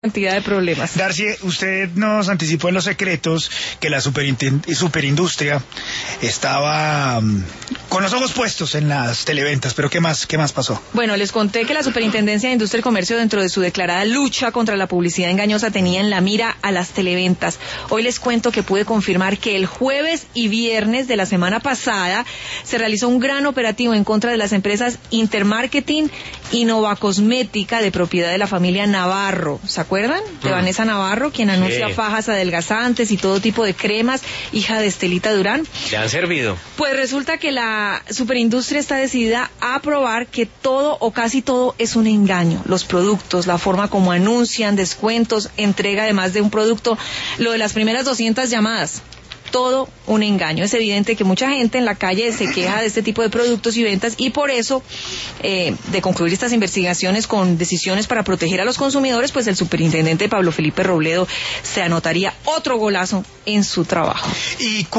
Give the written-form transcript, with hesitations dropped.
cantidad de problemas. Darcy, usted nos anticipó en los secretos que la superindustria estaba con los ojos puestos en las televentas, pero ¿qué más pasó? Bueno, les conté que la Superintendencia de Industria y Comercio, dentro de su declarada lucha contra la publicidad engañosa, tenía en la mira a las televentas. Hoy les cuento que pude confirmar que el jueves y viernes de la semana pasada se realizó un gran operativo en contra de las empresas Intermarketing y Nova Cosmética, de propiedad de la familia Navarro. ¿Se acuerdan? De Vanessa Navarro, quien anuncia fajas adelgazantes y todo tipo de cremas, hija de Estelita Durán. ¿Le han servido? Pues resulta que la superindustria está decidida a probar que todo o casi todo es un engaño. Los productos, la forma como anuncian, descuentos, entrega de más de un producto, lo de las primeras 200 llamadas. Todo un engaño. Es evidente que mucha gente en la calle se queja de este tipo de productos y ventas, y por eso, de concluir estas investigaciones con decisiones para proteger a los consumidores, pues el superintendente Pablo Felipe Robledo se anotaría otro golazo en su trabajo.